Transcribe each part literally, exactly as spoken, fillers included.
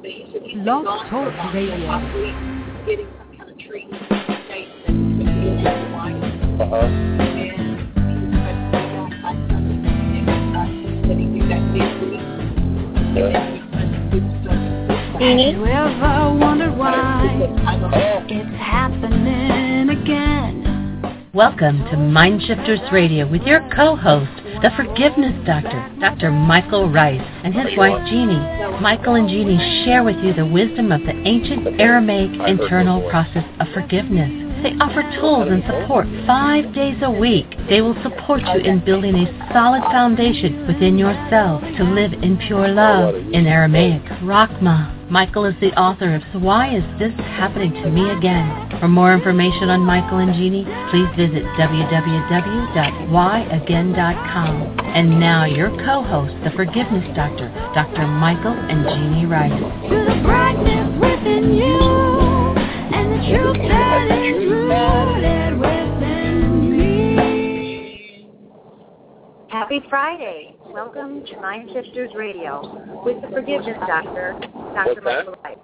But he said he's Love gone Talk about Radio. possibly getting some kind of treatment that states that he's going to be able to wife. Uh-huh. And he was trying to find out I understand that he did that this week. And then he was good stuff. Have you ever wondered why it's happening again? Welcome to Mindshifters Radio with your co-host, the Forgiveness Doctor, Doctor Michael Rice, and his wife Jeannie. Michael and Jeannie share with you the wisdom of the ancient Aramaic internal process of forgiveness. They offer tools and support five days a week. They will support you in building a solid foundation within yourself to live in pure love. In Aramaic, Rachma. Michael is the author of So Why Is This Happening to Me Again? For more information on Michael and Jeannie, please visit w w w dot why again dot com. And now your co-host, the Forgiveness Doctor, Doctor Michael and Jeannie Rice. To the brightness within you. And the truth that is rooted within me. Happy Friday. Welcome to Mindshifters Radio with the Forgiveness Doctor, Doctor Michael Rice.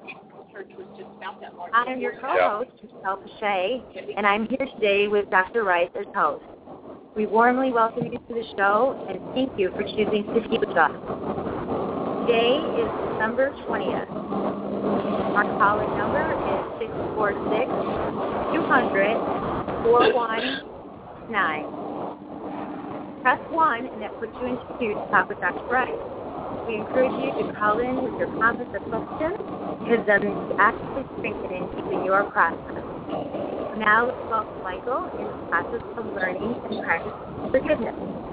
I am your co-host, Michelle Pache, and I'm here today with Doctor Rice as host. We warmly welcome you to the show and thank you for choosing to be with us. Today is December twentieth. Our call-in number is six four six, two hundred, four one nine. Press one and that puts you into queue to talk with Doctor Rice. We encourage you to call in with your comments or questions because then it's actively strengthening keeping your process. Now let's welcome Michael in the process of learning and practicing forgiveness.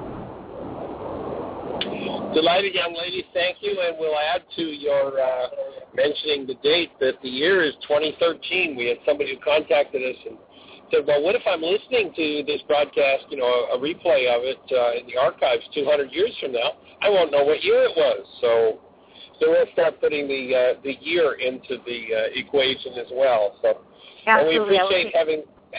Delighted, young lady. Thank you. And we'll add to your uh, mentioning the date that the year is twenty thirteen. We had somebody who contacted us and said, well, what if I'm listening to this broadcast, you know, a, a replay of it uh, in the archives two hundred years from now? I won't know what year it was. So so we'll start putting the uh, the year into the uh, equation as well. So and we appreciate having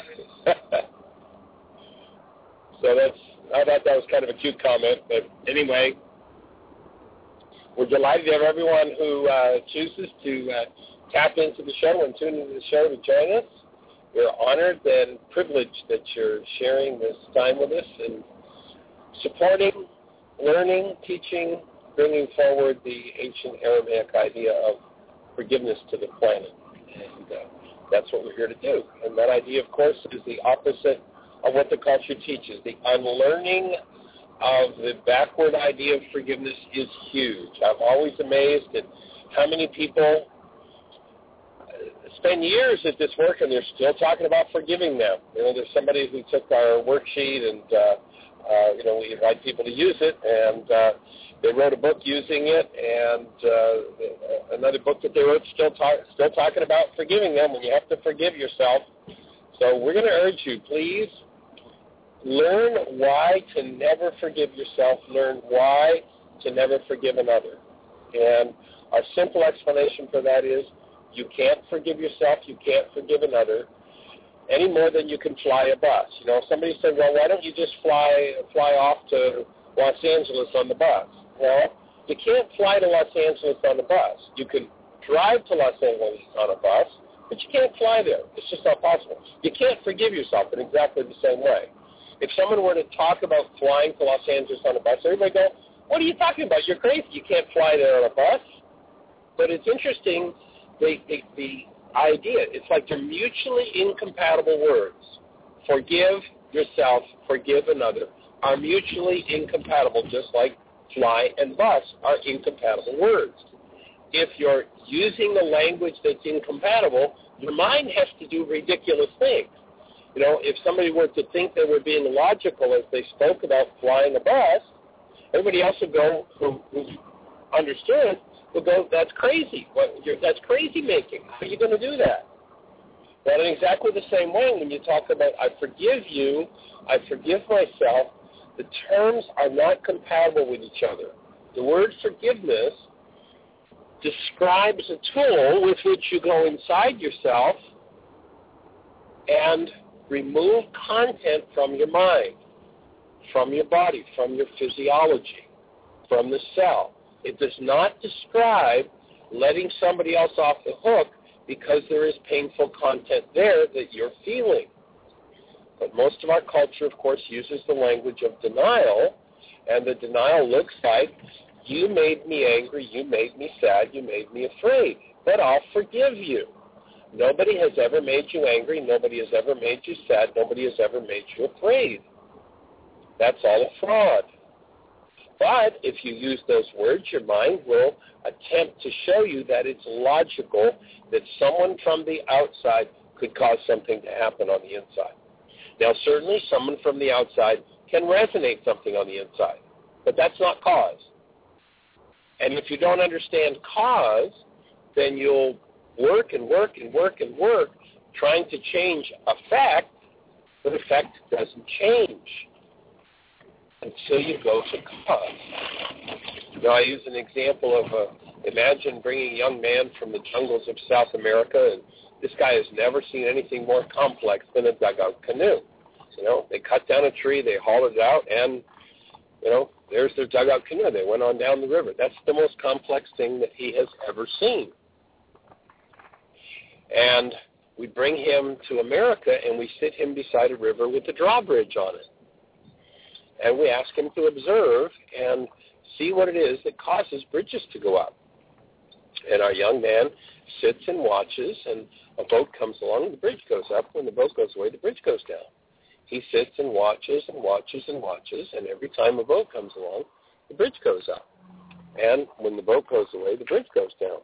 so that's, I thought that was kind of a cute comment. But anyway, we're delighted to have everyone who uh, chooses to uh, tap into the show and tune into the show to join us. We're honored and privileged that you're sharing this time with us and supporting, learning, teaching, bringing forward the ancient Aramaic idea of forgiveness to the planet. And uh, that's what we're here to do. And that idea, of course, is the opposite of what the culture teaches. The unlearning of the backward idea of forgiveness is huge. I'm always amazed at how many people spend years at this work and they're still talking about forgiving them. You know, there's somebody who took our worksheet and, uh, uh, you know, we invite people to use it, and uh, they wrote a book using it, and uh, another book that they wrote still, talk, still talking about forgiving them when you have to forgive yourself. So we're going to urge you, please, learn why to never forgive yourself. Learn why to never forgive another. And our simple explanation for that is you can't forgive yourself, you can't forgive another, any more than you can fly a bus. You know, somebody said, well, why don't you just fly fly off to Los Angeles on the bus? Well, you can't fly to Los Angeles on the bus. You can drive to Los Angeles on a bus, but you can't fly there. It's just not possible. You can't forgive yourself in exactly the same way. If someone were to talk about flying to Los Angeles on a bus, everybody go, what are you talking about? You're crazy. You can't fly there on a bus. But it's interesting, the, the, the idea, it's like they're mutually incompatible words. Forgive yourself, forgive another, are mutually incompatible, just like fly and bus are incompatible words. If you're using the language that's incompatible, your mind has to do ridiculous things. You know, if somebody were to think they were being logical as they spoke about flying a bus, everybody else would go, who, who understood, would go, that's crazy. What, you're, that's crazy making. How are you going to do that? Well, in exactly the same way, when you talk about I forgive you, I forgive myself, the terms are not compatible with each other. The word forgiveness describes a tool with which you go inside yourself and remove content from your mind, from your body, from your physiology, from the cell. It does not describe letting somebody else off the hook because there is painful content there that you're feeling. But most of our culture, of course, uses the language of denial, and the denial looks like, you made me angry, you made me sad, you made me afraid, but I'll forgive you. Nobody has ever made you angry, nobody has ever made you sad, nobody has ever made you afraid. That's all a fraud. But if you use those words, your mind will attempt to show you that it's logical that someone from the outside could cause something to happen on the inside. Now, certainly someone from the outside can resonate something on the inside, but that's not cause. And if you don't understand cause, then you'll work and work and work and work trying to change effect, but effect doesn't change until you go to cause. Now, I use an example of, uh, imagine bringing a young man from the jungles of South America, and this guy has never seen anything more complex than a dugout canoe. You know, they cut down a tree, they hauled it out, and, you know, there's their dugout canoe. They went on down the river. That's the most complex thing that he has ever seen. And we bring him to America, and we sit him beside a river with a drawbridge on it. And we ask him to observe and see what it is that causes bridges to go up. And our young man sits and watches, and a boat comes along, and the bridge goes up. When the boat goes away, the bridge goes down. He sits and watches and watches and watches, and every time a boat comes along, the bridge goes up. And when the boat goes away, the bridge goes down.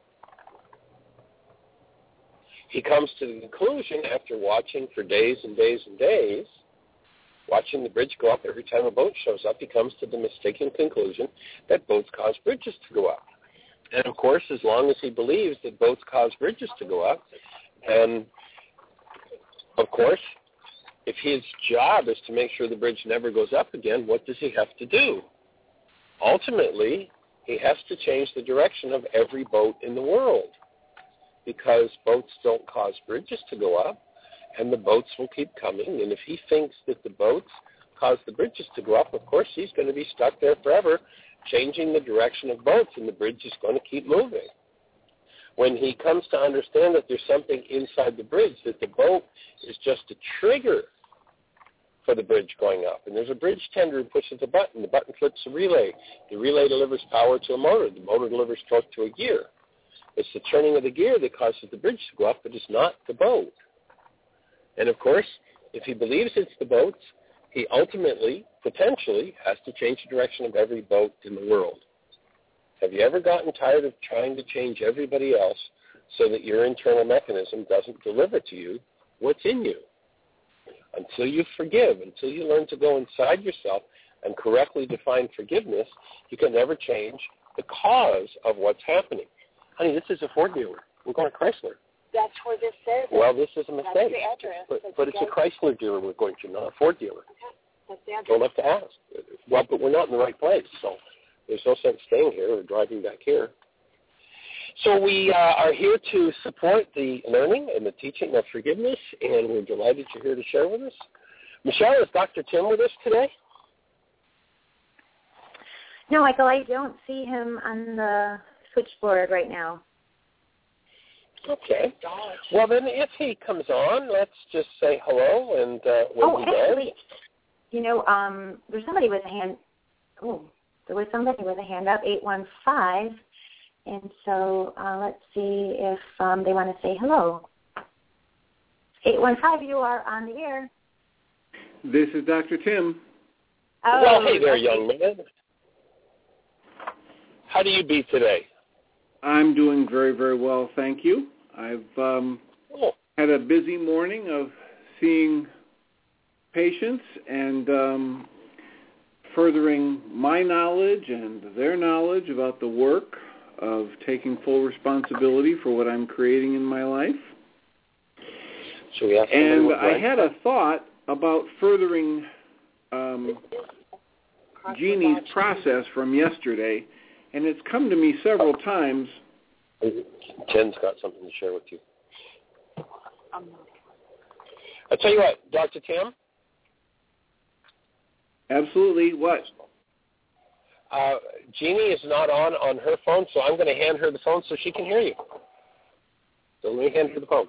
He comes to the conclusion, after watching for days and days and days, watching the bridge go up every time a boat shows up, he comes to the mistaken conclusion that boats cause bridges to go up. And, of course, as long as he believes that boats cause bridges to go up, and, of course, if his job is to make sure the bridge never goes up again, what does he have to do? Ultimately, he has to change the direction of every boat in the world, because boats don't cause bridges to go up, and the boats will keep coming. And if he thinks that the boats cause the bridges to go up, of course, he's going to be stuck there forever, changing the direction of boats, and the bridge is going to keep moving. When he comes to understand that there's something inside the bridge, that the boat is just a trigger for the bridge going up, and there's a bridge tender who pushes a button, the button flips a relay, the relay delivers power to a motor, the motor delivers torque to a gear. It's the turning of the gear that causes the bridge to go up, but it's not the boat. And, of course, if he believes it's the boats, he ultimately, potentially, has to change the direction of every boat in the world. Have you ever gotten tired of trying to change everybody else so that your internal mechanism doesn't deliver to you what's in you? Until you forgive, until you learn to go inside yourself and correctly define forgiveness, you can never change the cause of what's happening. Honey, this is a Ford dealer. We're going to Chrysler. That's where this says. Well, this is a mistake. That's the address. But, That's but the it's a Chrysler dealer we're going to, not a Ford dealer. Okay. That's the address. Don't have to ask. Well, but we're not in the right place, so there's no sense staying here or driving back here. So we uh, are here to support the learning and the teaching of forgiveness, and we're delighted you're here to share with us. Michelle, is Doctor Tim with us today? No, Michael, I don't see him on the switchboard right now. Okay. Well, then if he comes on, let's just say hello. And uh, when Oh, he actually, does, you know, um, there's somebody with a hand. Oh, there was somebody with a hand up, eight one five. And so uh, let's see if um, they want to say hello. eight one five, you are on the air. This is Doctor Tim. Oh, well, hey there, okay. young man. How do you be today? I'm doing very, very well, thank you. I've um, Oh. had a busy morning of seeing patients and um, furthering my knowledge and their knowledge about the work of taking full responsibility for what I'm creating in my life. So we have And with I Ryan? had a thought about furthering um, Jeannie's process from yesterday, and it's come to me several times. Jen's got something to share with you. I'll tell you what, Doctor Tim. Absolutely. What? uh, Jeannie is not on on her phone, so I'm going to hand her the phone so she can hear you. So let me hand her the phone.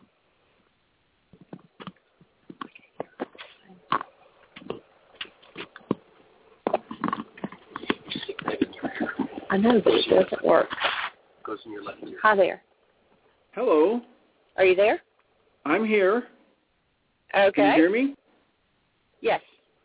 I know this doesn't work. Goes in your left ear. Hi there. Hello. Are you there? I'm here. Okay. Can you hear me? Yes.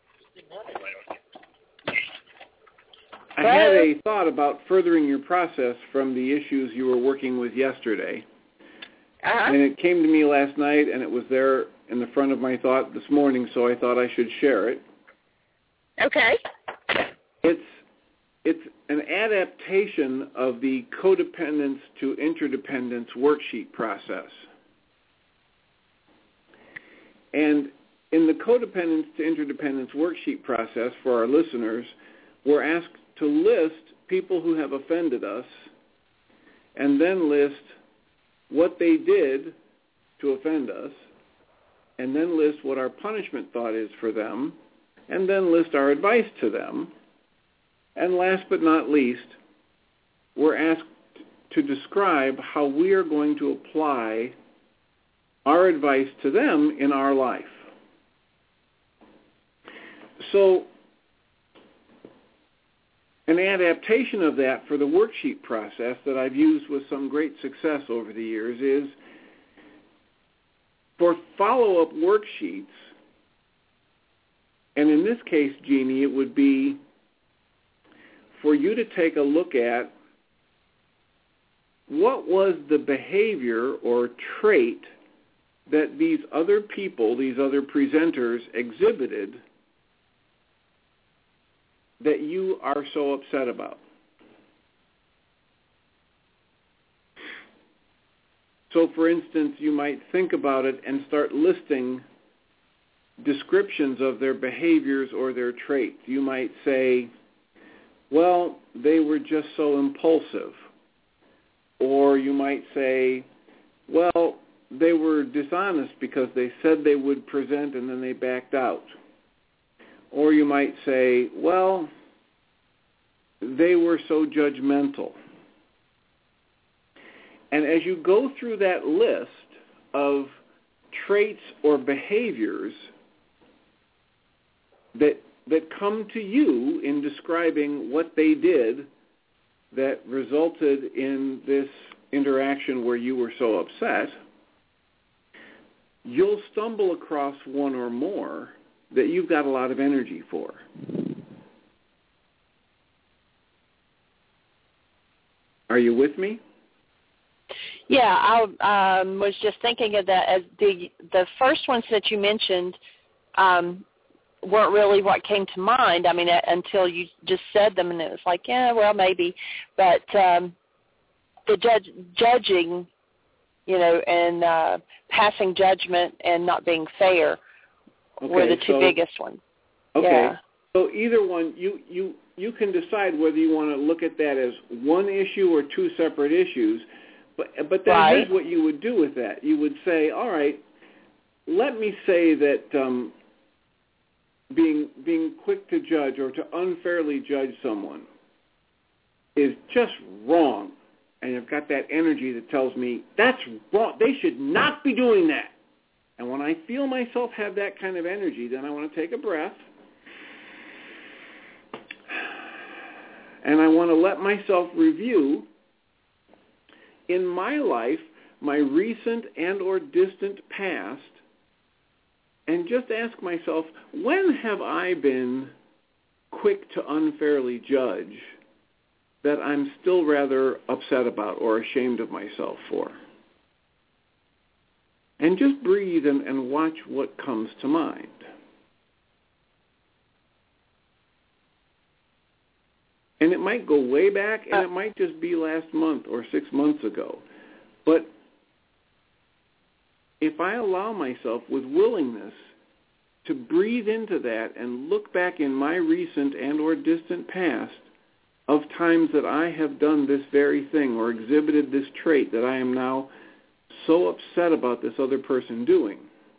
I had a thought about furthering your process from the issues you were working with yesterday. Uh-huh. And it came to me last night, and it was there in the front of my thought this morning, so I thought I should share it. Okay. It's it's an adaptation of the codependence to interdependence worksheet process. And in the codependence to interdependence worksheet process for our listeners, we're asked to list people who have offended us and then list what they did to offend us, and then list what our punishment thought is for them, and then list our advice to them. And last but not least, we're asked to describe how we are going to apply our advice to them in our life. So an adaptation of that for the worksheet process that I've used with some great success over the years is for follow-up worksheets, and in this case, Jeannie, it would be for you to take a look at what was the behavior or trait that these other people, these other presenters exhibited that you are so upset about. So, for instance, you might think about it and start listing descriptions of their behaviors or their traits. You might say, well, they were just so impulsive. Or you might say, well, they were dishonest because they said they would present and then they backed out. Or you might say, well, they were so judgmental. And as you go through that list of traits or behaviors that that come to you in describing what they did that resulted in this interaction where you were so upset, you'll stumble across one or more that you've got a lot of energy for. Are you with me? Yeah, I um, was just thinking of that. As the the first ones that you mentioned um, weren't really what came to mind. I mean, until you just said them, and it was like, yeah, well, maybe. But um, the judge, judging, you know, and uh, passing judgment and not being fair okay, were the two so, biggest ones. Okay. Yeah. So either one, you, you, you can decide whether you want to look at that as one issue or two separate issues. But but then right. here's what you would do with that. You would say, all right, let me say that um, being being quick to judge or to unfairly judge someone is just wrong. And I've got that energy that tells me that's wrong. They should not be doing that. And when I feel myself have that kind of energy, then I want to take a breath. And I want to let myself review in my life, my recent and or distant past, and just ask myself, when have I been quick to unfairly judge that I'm still rather upset about or ashamed of myself for? And just breathe and, and watch what comes to mind. And it might go way back, and it might just be last month or six months ago. But if I allow myself with willingness to breathe into that and look back in my recent and or distant past of times that I have done this very thing or exhibited this trait that I am now so upset about this other person doing,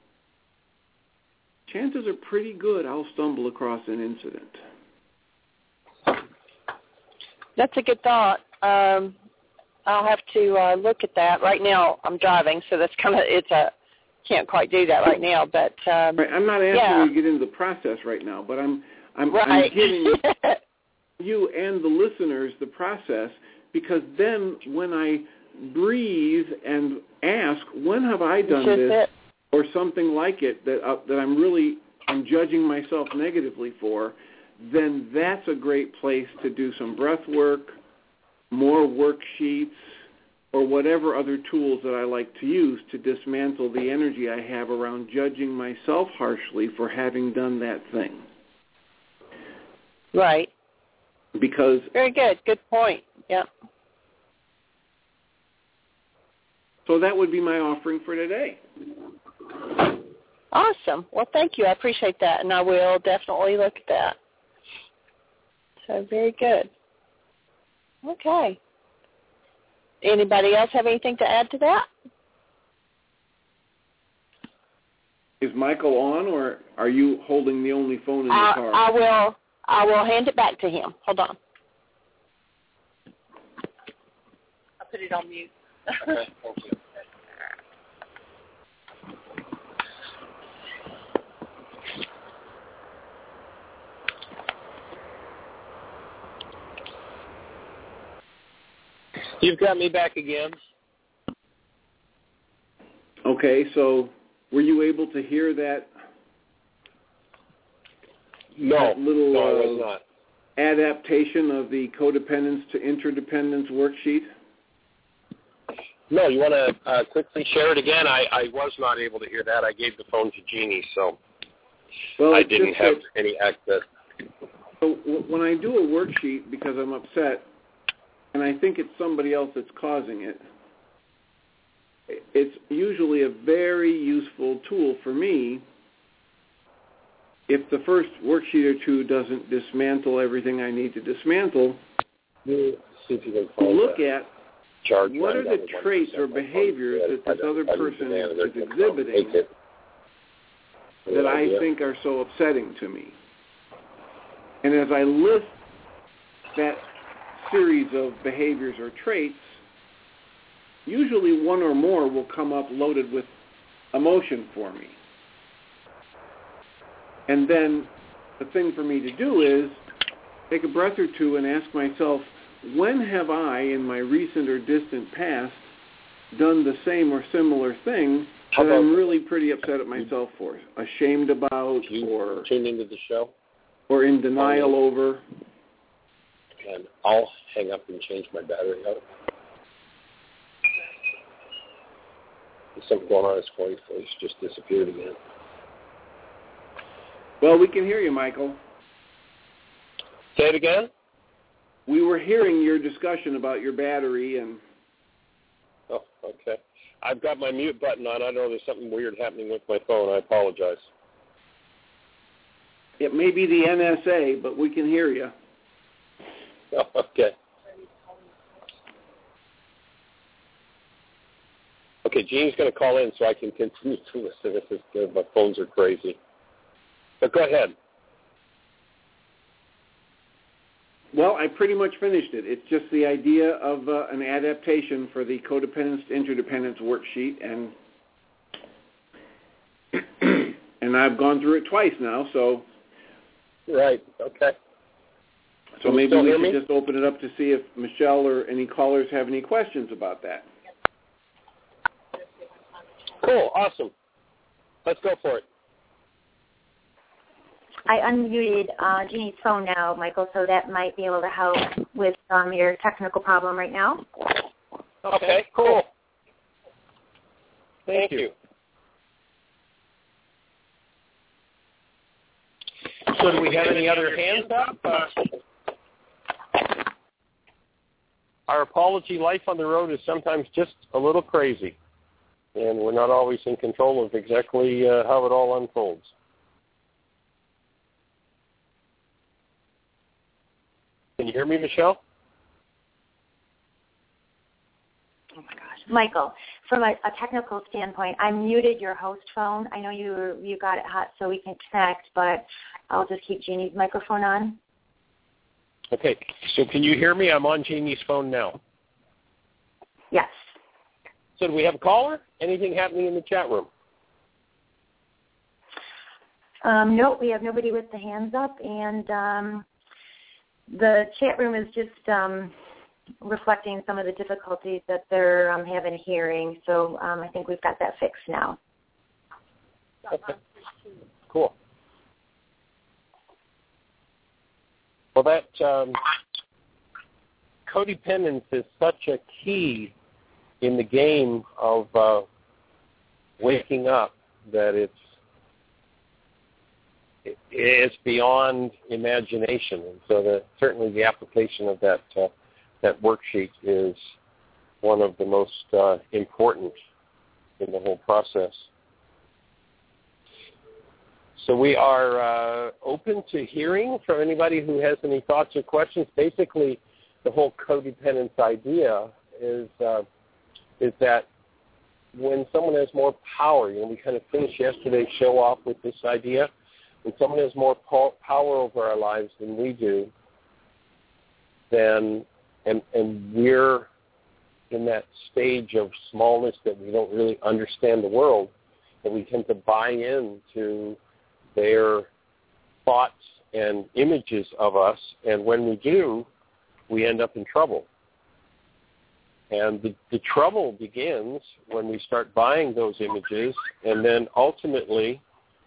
chances are pretty good I'll stumble across an incident. That's a good thought. Um, I'll have to uh, look at that. Right now I'm driving, so that's kind of, it's a, can't quite do that right now. But um, right, I'm not asking yeah. you to get into the process right now, but I'm I'm, right. I'm giving you and the listeners the process, because then when I breathe and ask, when have I done this it. or something like it that uh, that I'm really I'm judging myself negatively for, then that's a great place to do some breath work, more worksheets, or whatever other tools that I like to use to dismantle the energy I have around judging myself harshly for having done that thing. Right. Because very good. Good point. Yeah. So that would be my offering for today. Awesome. Well, thank you. I appreciate that, and I will definitely look at that. So very good. Okay. Anybody else have anything to add to that? Is Michael on, or are you holding the only phone in the I, car? I will. I will hand it back to him. Hold on. I'll put it on mute. Okay, thank you. You've got me back again. Okay, so were you able to hear that? No, that little no, I uh, was not. adaptation of the codependence to interdependence worksheet? No, you want to uh, quickly share it again? I, I was not able to hear that. I gave the phone to Jeannie, so well, I didn't have that, any access. So w- when I do a worksheet because I'm upset, and I think it's somebody else that's causing it, it's usually a very useful tool for me if the first worksheet or two doesn't dismantle everything I need to dismantle. See if you can find look that. at Charge what are the traits or behaviors that this other person is exhibiting that I think are so upsetting to me. And as I list that series of behaviors or traits, usually one or more will come up loaded with emotion for me. And then the thing for me to do is take a breath or two and ask myself, when have I, in my recent or distant past, done the same or similar thing that I'm really pretty upset at myself for, ashamed about, or tune into the show, or in denial over? And I'll hang up and change my battery out. There's something going on. His voice just disappeared again. Well, we can hear you, Michael. Say it again? We were hearing your discussion about your battery and... Oh, okay. I've got my mute button on. I know there's something weird happening with my phone. I apologize. It may be the N S A, but we can hear you. Oh, okay. Okay, Jean's going to call in so I can continue to listen. This is, my phones are crazy. But go ahead. Well, I pretty much finished it. It's just the idea of uh, an adaptation for the codependence to interdependence worksheet, and and I've gone through it twice now, so... Right, okay. So Can maybe we should me? just open it up to see if Michelle or any callers have any questions about that. Cool, awesome. Let's go for it. I unmuted uh, Jeannie's phone now, Michael, so that might be able to help with um, your technical problem right now. Okay, cool. Thank you. So do we have any other hands up? Uh, our apology life on the road is sometimes just a little crazy, and we're not always in control of exactly uh, how it all unfolds. Can you hear me, Michelle? Oh, my gosh. Michael, from a, a technical standpoint, I muted your host phone. I know you were, you got it hot so we can connect, but I'll just keep Jeannie's microphone on. Okay, so can you hear me? I'm on Jeannie's phone now. Yes. So do we have a caller? Anything happening in the chat room? Um, no, we have nobody with the hands up, and um, the chat room is just um, reflecting some of the difficulties that they're um, having hearing. So um, I think we've got that fixed now. Okay. Cool. Well, that um, codependence is such a key in the game of uh, waking up that it's it's beyond imagination, and so that certainly the application of that uh, that worksheet is one of the most uh, important in the whole process. So we are uh, open to hearing from anybody who has any thoughts or questions. Basically, the whole codependence idea is uh, is that when someone has more power, you know, we kind of finished yesterday's show off with this idea. When someone has more power over our lives than we do, then and and we're in that stage of smallness that we don't really understand the world, that we tend to buy into their thoughts and images of us, and when we do, we end up in trouble. And the, the trouble begins when we start buying those images, and then ultimately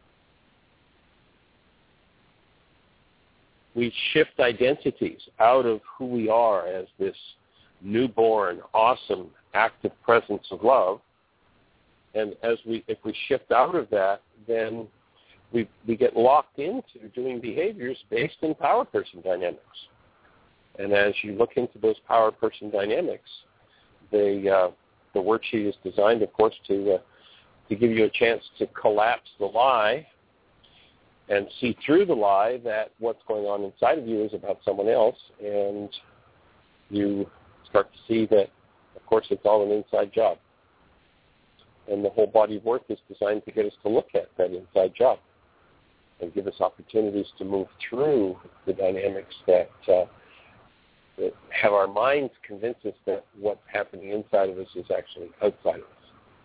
we shift identities out of who we are as this newborn, awesome, active presence of love. And as we, if we shift out of that, then we we get locked into doing behaviors based in power person dynamics. And as you look into those power person dynamics, the uh, the worksheet is designed, of course, to uh, to give you a chance to collapse the lie and see through the lie that what's going on inside of you is about someone else, and you start to see that, of course, it's all an inside job. And the whole body of work is designed to get us to look at that inside job and give us opportunities to move through the dynamics that, uh, that have our minds convince us that what's happening inside of us is actually outside of us.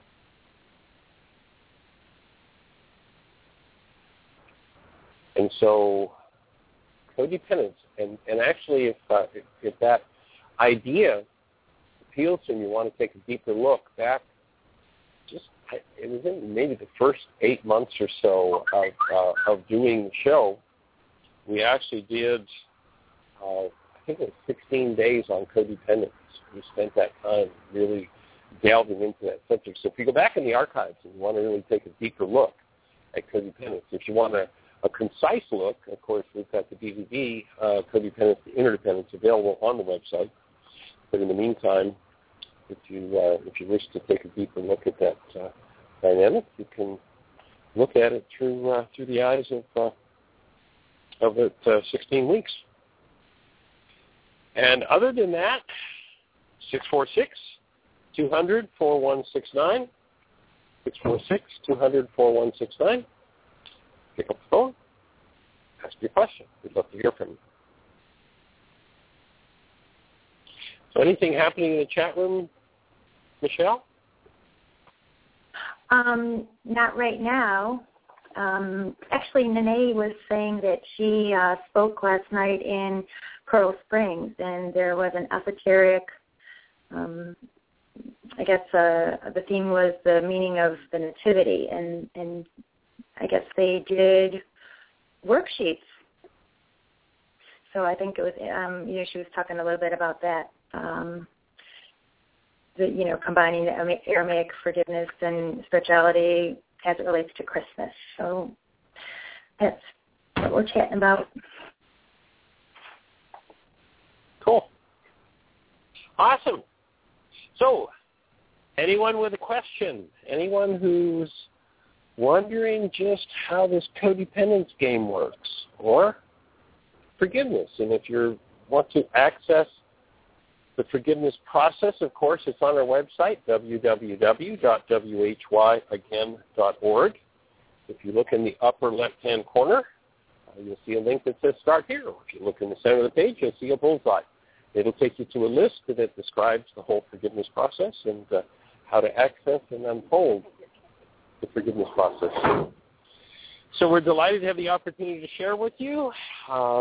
And so codependence, and, and actually if, uh, if, if that idea appeals to you, you want to take a deeper look back, just it was in maybe the first eight months or so of, uh, of doing the show, we actually did, uh, I think it was sixteen days on codependence. We spent that time really delving into that subject. So if you go back in the archives and you want to really take a deeper look at codependence, if you want a, a concise look, of course, we've got the D V D, uh, Codependence to Interdependence, available on the website. But in the meantime, if you uh, if you wish to take a deeper look at that uh, dynamic, you can look at it through uh, through the eyes of uh, of it uh, sixteen weeks. And other than that, six four six, two hundred, four one six nine, six four six, two hundred, four one six nine. Pick up the phone, ask your question. We'd love to hear from you. So anything happening in the chat room, Michelle? Um, not right now. Um, actually, Nene was saying that she uh, spoke last night in Coral Springs, and there was an esoteric, um, I guess uh, the theme was the meaning of the nativity, and, and I guess they did worksheets. So I think it was, um, you know, she was talking a little bit about that. Um, the, you know, combining the Aramaic forgiveness and spirituality as it relates to Christmas. So that's what we're chatting about. Cool. Awesome. So, anyone with a question? Anyone who's wondering just how this codependence game works, or forgiveness? And if you want to access the forgiveness process, of course, it's on our website, w w w dot w h y again dot org. If you look in the upper left-hand corner, uh, you'll see a link that says Start Here. If you look in the center of the page, you'll see a bullseye. It'll take you to a list that describes the whole forgiveness process and uh, how to access and unfold the forgiveness process. So we're delighted to have the opportunity to share with you. Uh,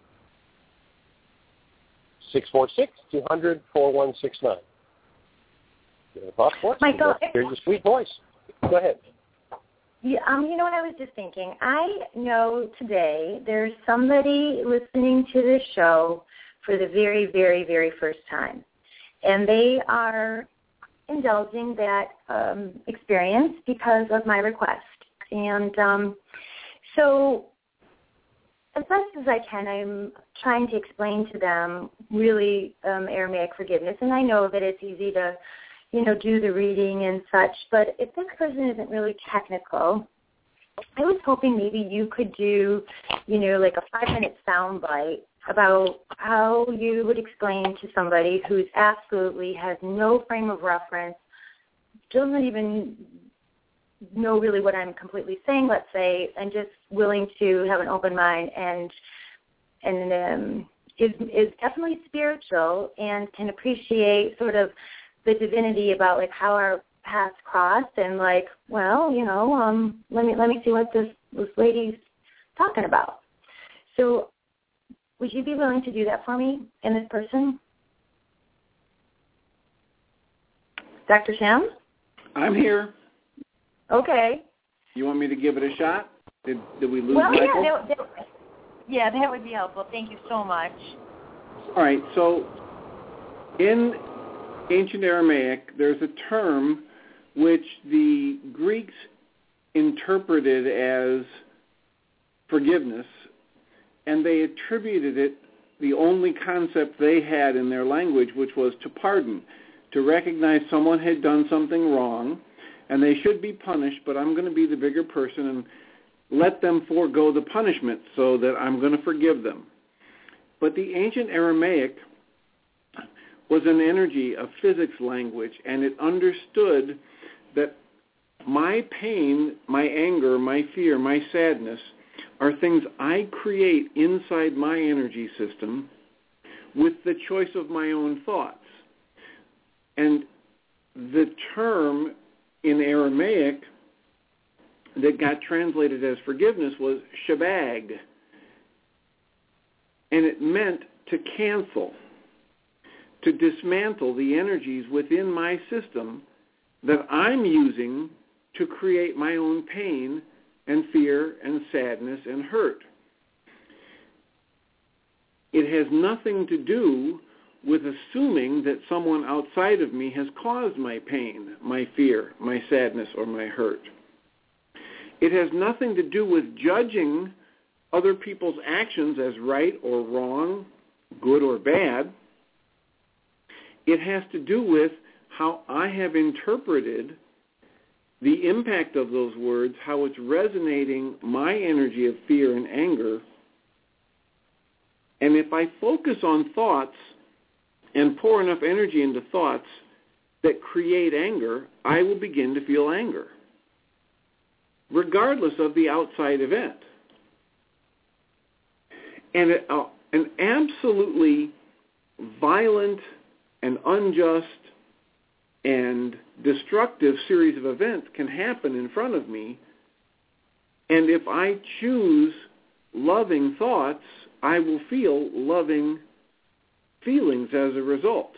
six four six, two hundred, four one six nine. You have a thought for us? Michael, Here's your sweet voice. Go ahead. Yeah, um, you know what I was just thinking? I know today there's somebody listening to this show for the very, very, very first time. And they are indulging that um, experience because of my request. And um, so as best as I can, I'm trying to explain to them really um, Aramaic forgiveness. And I know that it's easy to, you know, do the reading and such. But if this person isn't really technical, I was hoping maybe you could do, you know, like a five-minute sound bite about how you would explain to somebody who's absolutely has no frame of reference, doesn't even know really what I'm completely saying, let's say, and just willing to have an open mind and and um, is is definitely spiritual and can appreciate sort of the divinity about like how our paths crossed and like, well, you know, um, let me let me see what this this lady's talking about. So, would you be willing to do that for me and this person, Doctor Shem? I'm here. Okay. You want me to give it a shot? Did did we lose well, Michael? Yeah, that, that, yeah, that would be helpful. Thank you so much. All right. So, in ancient Aramaic, there's a term which the Greeks interpreted as forgiveness, and they attributed it, the only concept they had in their language, which was to pardon, to recognize someone had done something wrong, and they should be punished, but I'm going to be the bigger person and let them forego the punishment so that I'm going to forgive them. But the ancient Aramaic was an energy, a physics language, and it understood that my pain, my anger, my fear, my sadness are things I create inside my energy system with the choice of my own thoughts. And the term in Aramaic that got translated as forgiveness was shabag, and it meant to cancel, to dismantle the energies within my system that I'm using to create my own pain and fear and sadness and hurt. It has nothing to do with assuming that someone outside of me has caused my pain, my fear, my sadness, or my hurt. It has nothing to do with judging other people's actions as right or wrong, good or bad. It has to do with how I have interpreted the impact of those words, how it's resonating my energy of fear and anger. And if I focus on thoughts and pour enough energy into thoughts that create anger, I will begin to feel anger, regardless of the outside event. And it, uh, an absolutely violent and unjust and destructive series of events can happen in front of me, and if I choose loving thoughts, I will feel loving feelings as a result.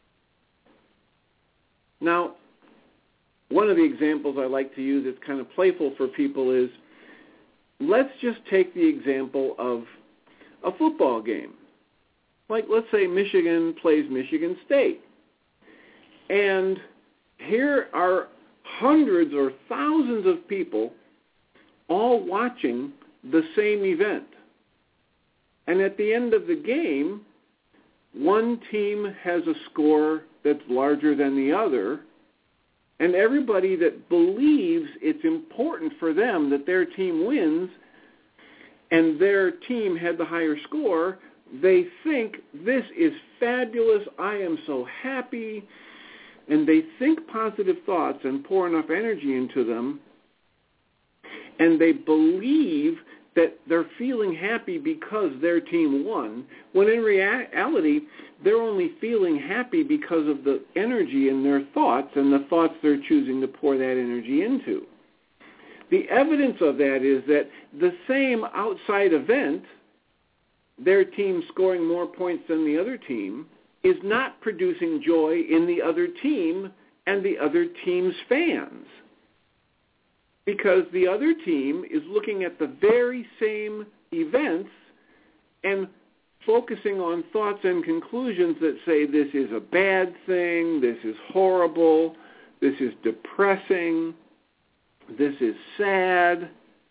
Now, one of the examples I like to use that's kind of playful for people is, let's just take the example of a football game. Like, let's say Michigan plays Michigan State. And here are hundreds or thousands of people all watching the same event. And at the end of the game, one team has a score that's larger than the other, and everybody that believes it's important for them that their team wins and their team had the higher score, they think, this is fabulous, I am so happy, and they think positive thoughts and pour enough energy into them, and they believe that they're feeling happy because their team won, when in reality, they're only feeling happy because of the energy in their thoughts and the thoughts they're choosing to pour that energy into. The evidence of that is that the same outside event, their team scoring more points than the other team, is not producing joy in the other team and the other team's fans. Because the other team is looking at the very same events and focusing on thoughts and conclusions that say this is a bad thing, this is horrible, this is depressing, this is sad.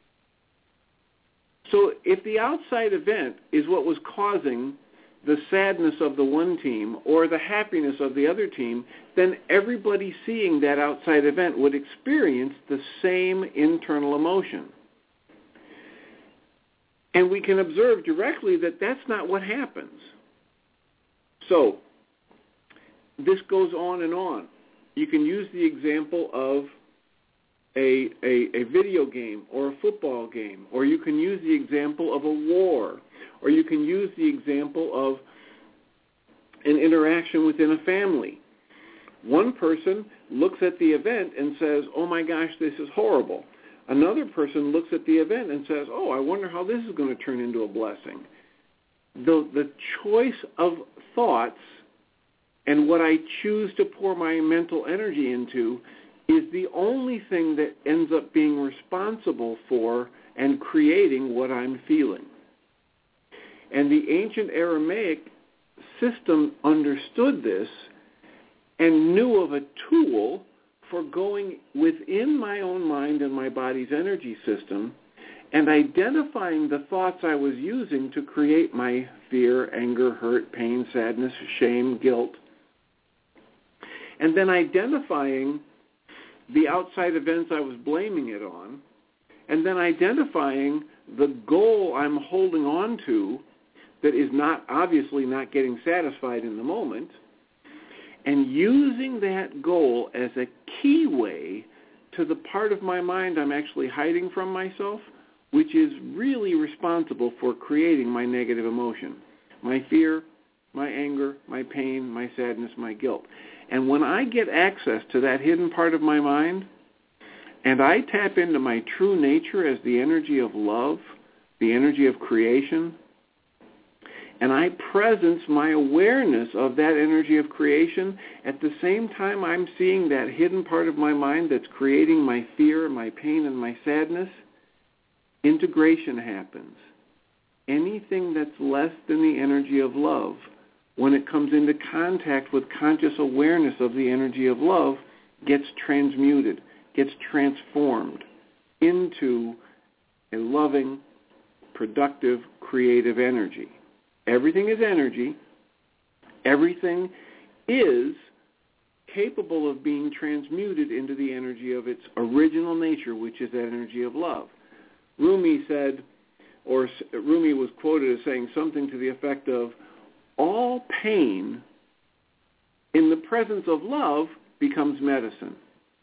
So if the outside event is what was causing the sadness of the one team or the happiness of the other team, then everybody seeing that outside event would experience the same internal emotion. And we can observe directly that that's not what happens. So this goes on and on. You can use the example of a, a, a video game or a football game, or you can use the example of a war, or you can use the example of an interaction within a family. One person looks at the event and says, oh my gosh, this is horrible. Another person looks at the event and says, oh, I wonder how this is going to turn into a blessing. The, the choice of thoughts and what I choose to pour my mental energy into is the only thing that ends up being responsible for and creating what I'm feeling. And the ancient Aramaic system understood this and knew of a tool for going within my own mind and my body's energy system and identifying the thoughts I was using to create my fear, anger, hurt, pain, sadness, shame, guilt, and then identifying the outside events I was blaming it on, and then identifying the goal I'm holding on to that is not obviously not getting satisfied in the moment, and using that goal as a keyway to the part of my mind I'm actually hiding from myself, which is really responsible for creating my negative emotion, my fear, my anger, my pain, my sadness, my guilt. And when I get access to that hidden part of my mind, and I tap into my true nature as the energy of love, the energy of creation, and I presence my awareness of that energy of creation, at the same time I'm seeing that hidden part of my mind that's creating my fear, my pain, and my sadness, integration happens. Anything that's less than the energy of love, when it comes into contact with conscious awareness of the energy of love, gets transmuted, gets transformed into a loving, productive, creative energy. Everything is energy. Everything is capable of being transmuted into the energy of its original nature, which is that energy of love. Rumi said, or Rumi was quoted as saying something to the effect of, all pain in the presence of love becomes medicine.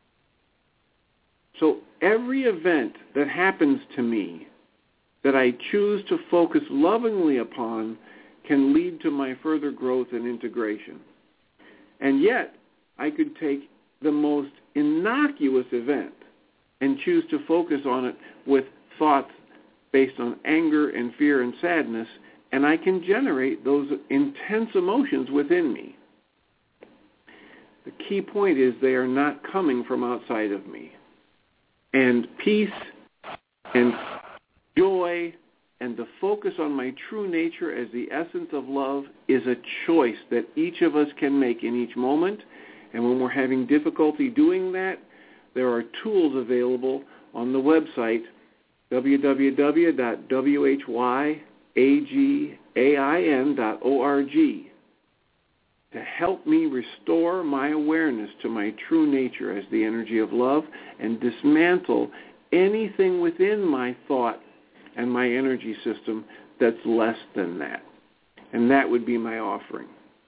So every event that happens to me that I choose to focus lovingly upon can lead to my further growth and integration. And yet, I could take the most innocuous event and choose to focus on it with thoughts based on anger and fear and sadness, and I can generate those intense emotions within me. The key point is they are not coming from outside of me. And peace and joy and the focus on my true nature as the essence of love is a choice that each of us can make in each moment. And when we're having difficulty doing that, there are tools available on the website w w w dot w h y a g a i n dot org to help me restore my awareness to my true nature as the energy of love and dismantle anything within my thought and my energy system that's less than that. And that would be my offering.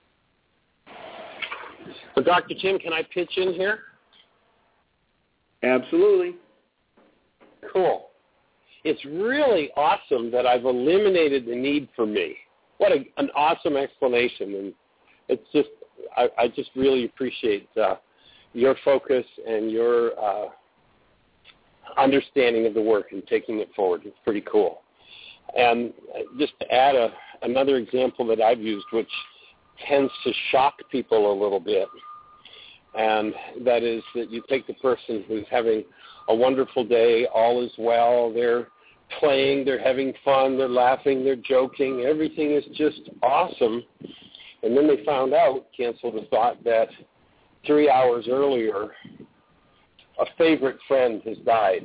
So, Doctor Tim, can I pitch in here? Absolutely. Cool. it's really awesome that I've eliminated the need for me. What a, an awesome explanation. And it's just, I, I just really appreciate uh, your focus and your uh, understanding of the work and taking it forward. It's pretty cool. And just to add a, another example that I've used, which tends to shock people a little bit, and that is that you take the person who's having a wonderful day, all is well, they're playing, they're having fun, they're laughing, they're joking, everything is just awesome, and then they found out, cancel the thought, that three hours earlier a favorite friend has died.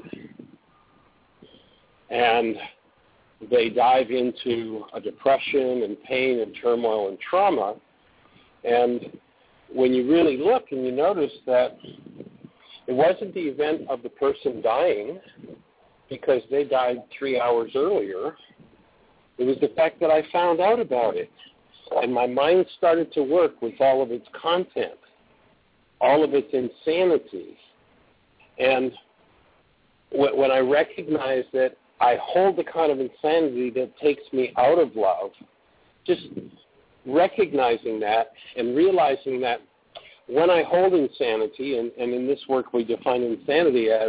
And they dive into a depression and pain and turmoil and trauma. And when you really look and you notice that it wasn't the event of the person dying because they died three hours earlier, it was the fact that I found out about it. And my mind started to work with all of its content, all of its insanity. And when I recognize that I hold the kind of insanity that takes me out of love, just recognizing that and realizing that when I hold insanity, and, and in this work we define insanity as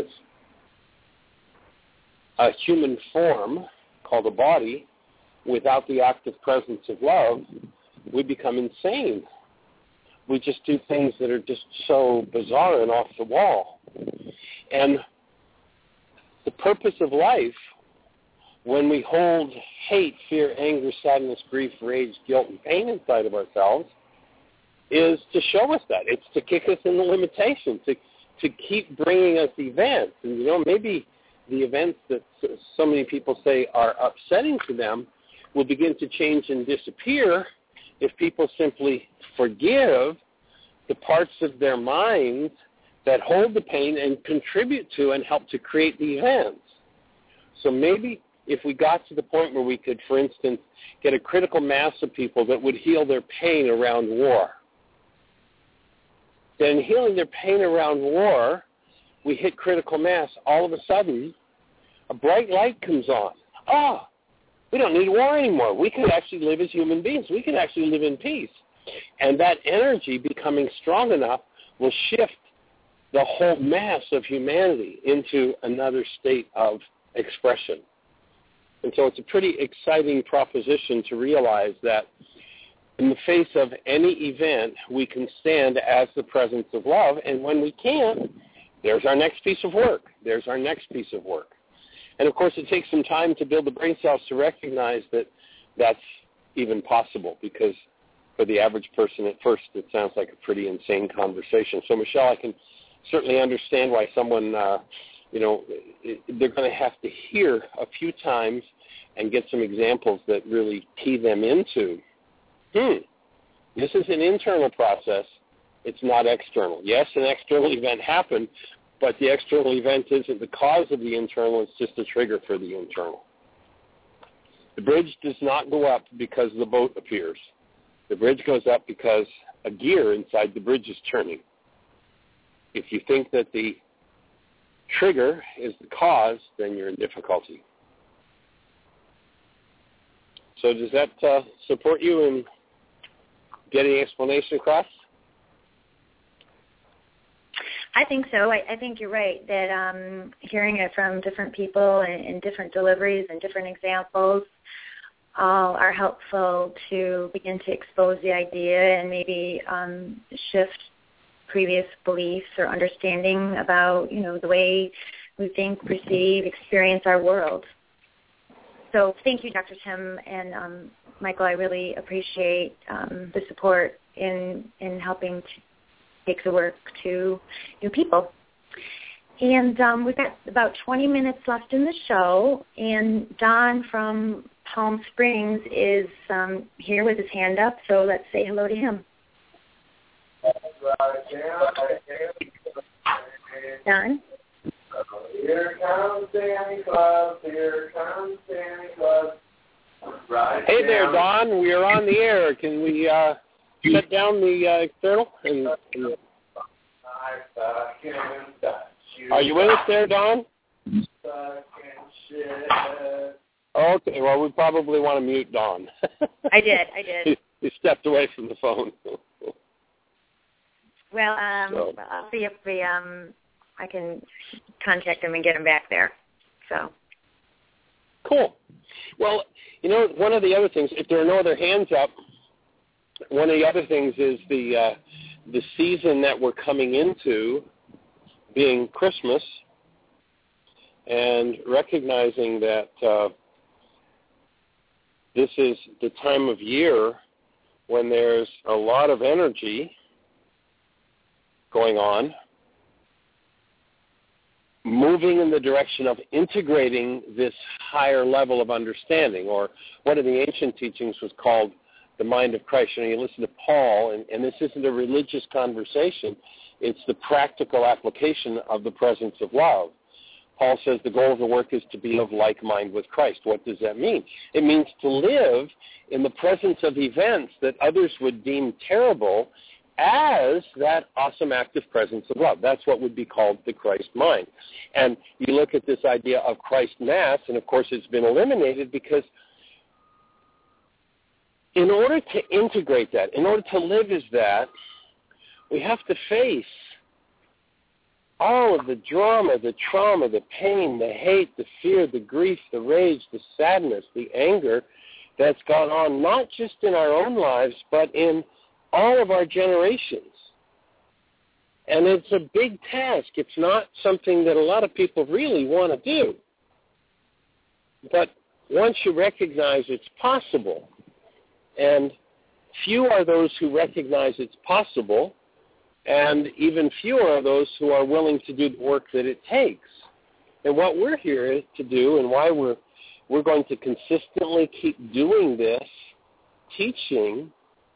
a human form called a body without the active presence of love, we become insane. We just do things that are just so bizarre and off the wall. And the purpose of life, when we hold hate, fear, anger, sadness, grief, rage, guilt, and pain inside of ourselves, is to show us that. It's to kick us in the limitation, to to keep bringing us events. And, you know, maybe the events that so many people say are upsetting to them will begin to change and disappear if people simply forgive the parts of their minds that hold the pain and contribute to and help to create the events. So maybe if we got to the point where we could, for instance, get a critical mass of people that would heal their pain around war, then healing their pain around war, we hit critical mass, all of a sudden, a bright light comes on. Oh, we don't need war anymore. We can actually live as human beings. We can actually live in peace. And that energy becoming strong enough will shift the whole mass of humanity into another state of expression. And so it's a pretty exciting proposition to realize that in the face of any event, we can stand as the presence of love, and when we can't, there's our next piece of work. There's our next piece of work. And, of course, it takes some time to build the brain cells to recognize that that's even possible, because for the average person at first, it sounds like a pretty insane conversation. So, Michelle, I can certainly understand why someone, uh, you know, they're going to have to hear a few times and get some examples that really key them into, hmm, this is an internal process. It's not external. Yes, an external event happened, but the external event isn't the cause of the internal. It's just a trigger for the internal. The bridge does not go up because the boat appears. The bridge goes up because a gear inside the bridge is turning. If you think that the trigger is the cause, then you're in difficulty. So does that uh, support you in getting the explanation across? I think so. I, I think you're right that um, hearing it from different people and, and different deliveries and different examples all are helpful to begin to expose the idea and maybe um, shift previous beliefs or understanding about, you know, the way we think, perceive, experience our world. So thank you, Doctor Tim and um, Michael. I really appreciate um, the support in in helping to take the work to new people. And um, we've got about twenty minutes left in the show, and Don from Palm Springs is um, here with his hand up, so let's say hello to him. Don? Here comes Santa Claus, here comes Santa Claus. Right hey there, Don. We are on the air. Can we uh, shut down the uh, external? And, and... Are you with us there, Don? Okay, well, we probably want to mute Dawn. I did, I did. he, he stepped away from the phone. Well, um, so. I'll see if we, um, I can contact him and get him back there. So. Cool. Well, you know, one of the other things, if there are no other hands up, one of the other things is the uh, the season that we're coming into being Christmas, and recognizing that uh, this is the time of year when there's a lot of energy going on, moving in the direction of integrating this higher level of understanding, or one of the ancient teachings was called the mind of Christ. You know, you listen to Paul, and, and this isn't a religious conversation. It's the practical application of the presence of love. Paul says the goal of the work is to be of like mind with Christ. What does that mean? It means to live in the presence of events that others would deem terrible as that awesome active presence of love. That's what would be called the Christ mind. And you look at this idea of Christ Mass, and of course it's been eliminated because in order to integrate that, in order to live as that, we have to face all of the drama, the trauma, the pain, the hate, the fear, the grief, the rage, the sadness, the anger that's gone on not just in our own lives, but in all of our generations. And it's a big task. It's not something that a lot of people really want to do. But once you recognize it's possible, and few are those who recognize it's possible, and even fewer are those who are willing to do the work that it takes. And what we're here to do, and why we're we're going to consistently keep doing this teaching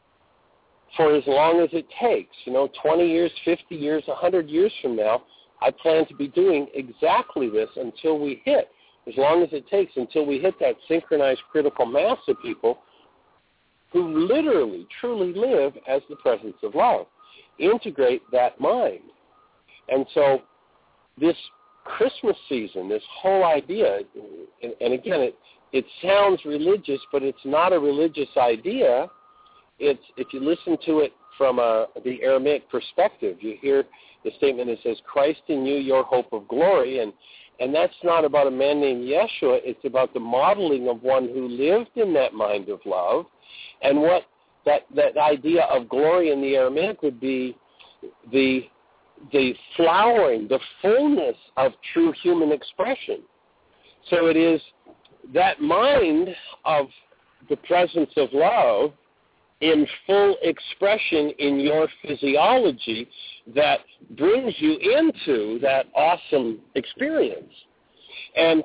for as long as it takes. You know, twenty years, fifty years, one hundred years from now, I plan to be doing exactly this until we hit, as long as it takes, until we hit that synchronized critical mass of people who literally, truly live as the presence of love. Integrate that mind. And so this Christmas season, this whole idea, and, and again, it, it sounds religious, but it's not a religious idea. It's, if you listen to it from a, the Aramaic perspective, you hear the statement that says, Christ in you, your hope of glory. And, and that's not about a man named Yeshua. It's about the modeling of one who lived in that mind of love. And what that, that idea of glory in the Aramaic would be the, the flowering, the fullness of true human expression. So it is that mind of the presence of love in full expression in your physiology that brings you into that awesome experience. And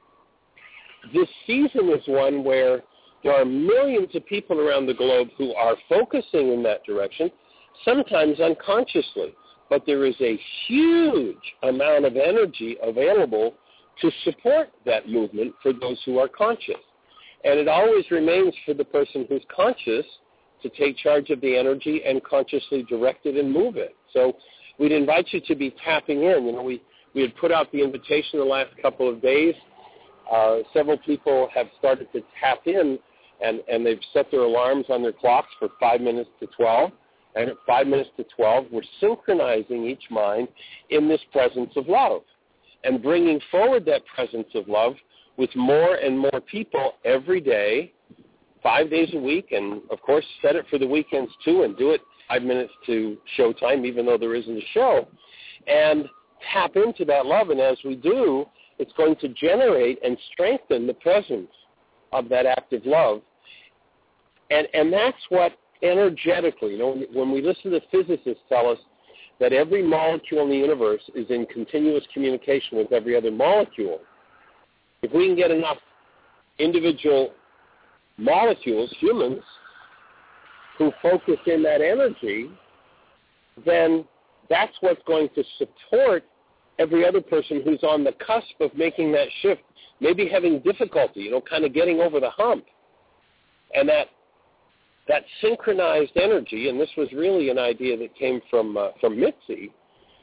this season is one where there are millions of people around the globe who are focusing in that direction, sometimes unconsciously. But there is a huge amount of energy available to support that movement for those who are conscious. And it always remains for the person who's conscious to take charge of the energy and consciously direct it and move it. So we'd invite you to be tapping in. You know, we, we had put out the invitation the last couple of days. Uh, several people have started to tap in, and, and they've set their alarms on their clocks for five minutes to twelve. And at five minutes to twelve, we're synchronizing each mind in this presence of love and bringing forward that presence of love with more and more people every day, five days a week, and, of course, set it for the weekends, too, and do it five minutes to showtime, even though there isn't a show, and tap into that love. And as we do, it's going to generate and strengthen the presence of that active love. And and that's what energetically, you know, when we listen to physicists tell us that every molecule in the universe is in continuous communication with every other molecule, if we can get enough individual molecules, humans, who focus in that energy, then that's what's going to support every other person who's on the cusp of making that shift, maybe having difficulty, you know, kind of getting over the hump. And that that synchronized energy, and this was really an idea that came from uh, from Mitzi,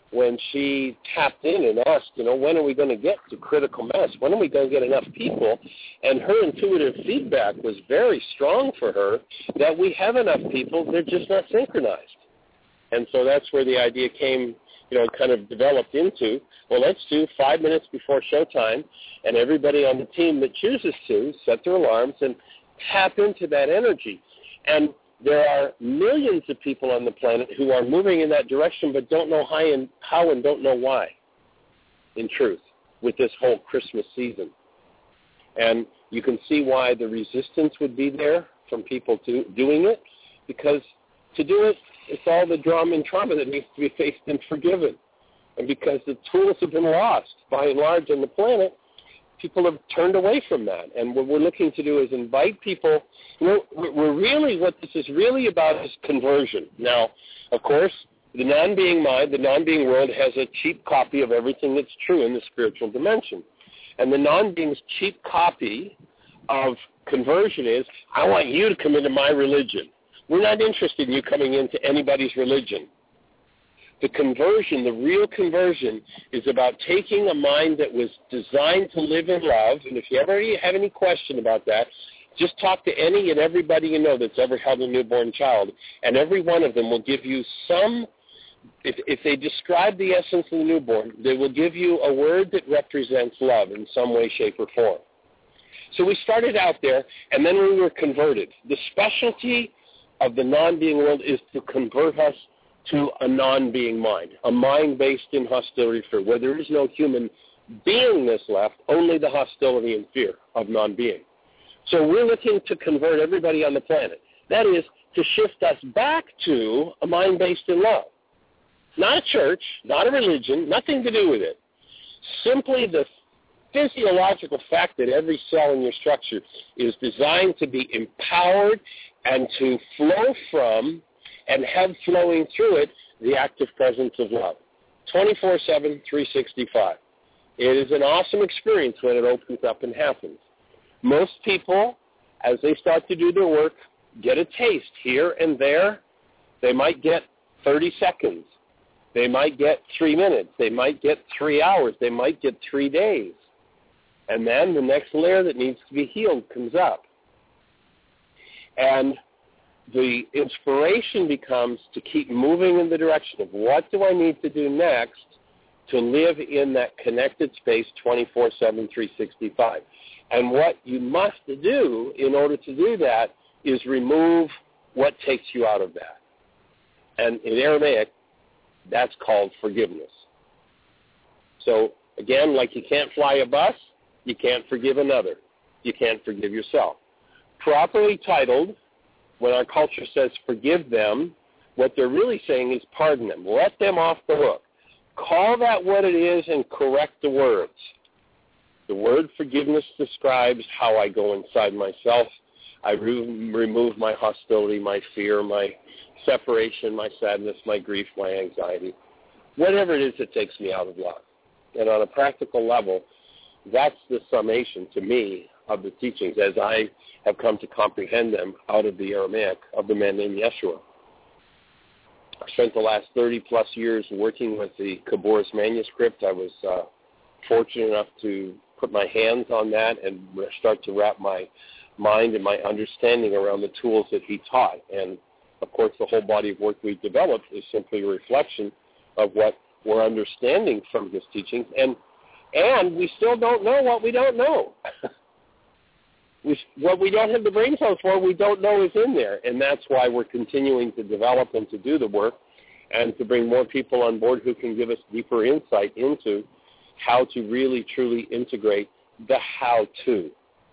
when she tapped in and asked, you know, when are we going to get to critical mass? When are we going to get enough people? And her intuitive feedback was very strong for her that we have enough people, they're just not synchronized. And so that's where the idea came, you know, kind of developed into, well, let's do five minutes before showtime, and everybody on the team that chooses to set their alarms and tap into that energy. And there are millions of people on the planet who are moving in that direction but don't know how and, how and don't know why, in truth, with this whole Christmas season. And you can see why the resistance would be there from people to doing it, because to do it, it's all the drama and trauma that needs to be faced and forgiven. And because the tools have been lost, by and large, on the planet, people have turned away from that. And what we're looking to do is invite people. You know, we're really, what this is really about is conversion. Now, of course, the non-being mind, the non-being world, has a cheap copy of everything that's true in the spiritual dimension. And the non-being's cheap copy of conversion is, I want you to come into my religion. We're not interested in you coming into anybody's religion. The conversion, the real conversion, is about taking a mind that was designed to live in love. And if you ever have any question about that, just talk to any and everybody you know that's ever held a newborn child, and every one of them will give you some, if, if they describe the essence of the newborn, they will give you a word that represents love in some way, shape, or form. So we started out there, and then we were converted. The specialty of the non-being world is to convert us to a non-being mind, a mind based in hostility and fear, where there is no human beingness left, only the hostility and fear of non-being. So we're looking to convert everybody on the planet. That is, to shift us back to a mind based in love. Not a church, not a religion, nothing to do with it. Simply the physiological fact that every cell in your structure is designed to be empowered and to flow from and have flowing through it the active presence of love, twenty-four seven, three sixty-five. It is an awesome experience when it opens up and happens. Most people, as they start to do their work, get a taste here and there. They might get thirty seconds. They might get three minutes. They might get three hours. They might get three days. And then the next layer that needs to be healed comes up. And the inspiration becomes to keep moving in the direction of what do I need to do next to live in that connected space twenty-four seven, three sixty-five. And what you must do in order to do that is remove what takes you out of that. And in Aramaic, that's called forgiveness. So, again, like you can't fly a bus, you can't forgive another. You can't forgive yourself. Properly titled, when our culture says forgive them, what they're really saying is pardon them. Let them off the hook. Call that what it is and correct the words. The word forgiveness describes how I go inside myself. I re- remove my hostility, my fear, my separation, my sadness, my grief, my anxiety, whatever it is that takes me out of love. And on a practical level, that's the summation to me of the teachings as I have come to comprehend them out of the Aramaic of the man named Yeshua. I spent the last thirty-plus years working with the Kabbalas manuscript. I was uh, fortunate enough to put my hands on that and start to wrap my mind and my understanding around the tools that he taught. And, of course, the whole body of work we've developed is simply a reflection of what we're understanding from his teachings. And and we still don't know what we don't know. we, what we don't have the brain cells for, we don't know is in there. And that's why we're continuing to develop and to do the work and to bring more people on board who can give us deeper insight into how to really, truly integrate the how-to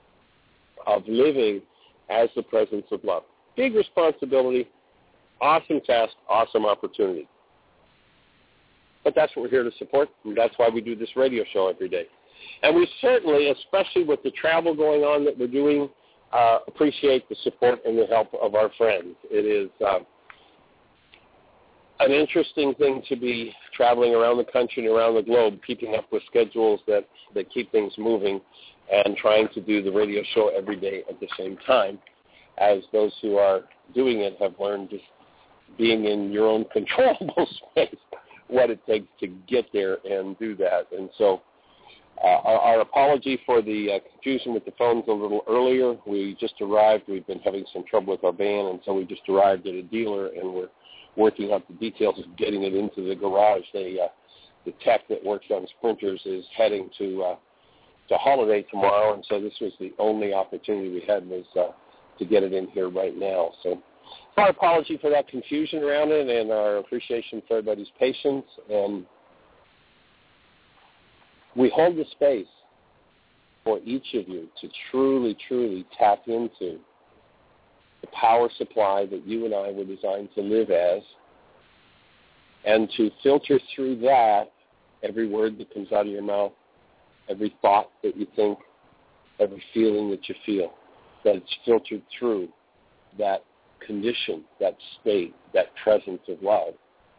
of living as the presence of love. Big responsibility, awesome task, awesome opportunity. But that's what we're here to support, and that's why we do this radio show every day. And we certainly, especially with the travel going on that we're doing, uh, appreciate the support and the help of our friends. It is uh, an interesting thing to be traveling around the country and around the globe, keeping up with schedules that, that keep things moving and trying to do the radio show every day at the same time, as those who are doing it have learned just being in your own controllable space what it takes to get there and do that. And so uh, our, our apology for the uh, confusion with the phones a little earlier. We just arrived. We've been having some trouble with our van, and so we just arrived at a dealer, and we're working out the details of getting it into the garage. They, uh, the tech that works on sprinters is heading to uh, to Holiday tomorrow, and so this was the only opportunity we had was uh, to get it in here right now. So our apology for that confusion around it, and our appreciation for everybody's patience. And we hold the space for each of you to truly, truly tap into the power supply that you and I were designed to live as, and to filter through that every word that comes out of your mouth, every thought that you think, every feeling that you feel, that it's filtered through that condition, that state, that presence of love.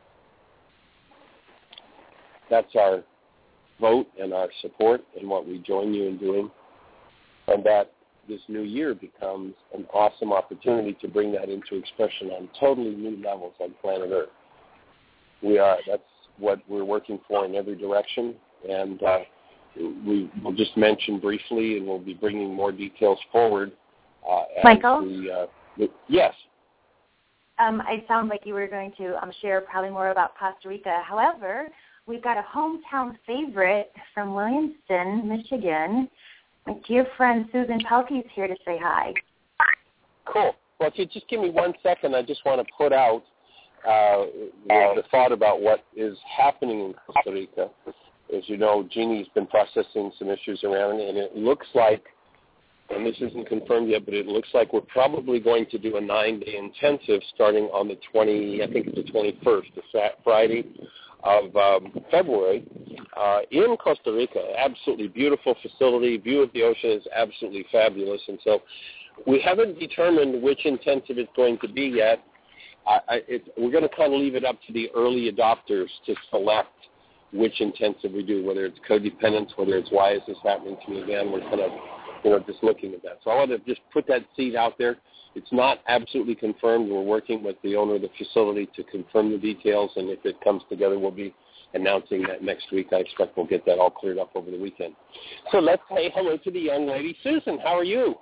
That's our vote and our support and what we join you in doing, and that this new year becomes an awesome opportunity to bring that into expression on totally new levels on planet Earth. We are, that's what we're working for in every direction, and uh, we will just mention briefly, and we'll be bringing more details forward. Uh, as Michael? We, uh, we, yes. Um, it sounds like you were going to um, share probably more about Costa Rica. However, we've got a hometown favorite from Williamston, Michigan. My dear friend Susan Pelkey's here to say hi. Cool. Well, if you just give me one second, I just want to put out uh, the, the thought about what is happening in Costa Rica. As you know, Jeannie's been processing some issues around it, and it looks like, and this isn't confirmed yet, but it looks like we're probably going to do a nine-day intensive starting on the twenty, I think it's the twenty-first, the Friday of um, February, uh, in Costa Rica. Absolutely beautiful facility. View of the ocean is absolutely fabulous. And so we haven't determined which intensive it's going to be yet. I, I, it, we're going to kind of leave it up to the early adopters to select which intensive we do, whether it's codependence, whether it's why is this happening to me again. We're kind of, you know, just looking at that. So I want to just put that seed out there. It's not absolutely confirmed. We're working with the owner of the facility to confirm the details, and if it comes together, we'll be announcing that next week. I expect we'll get that all cleared up over the weekend. So let's say hello to the young lady. Susan, how are you?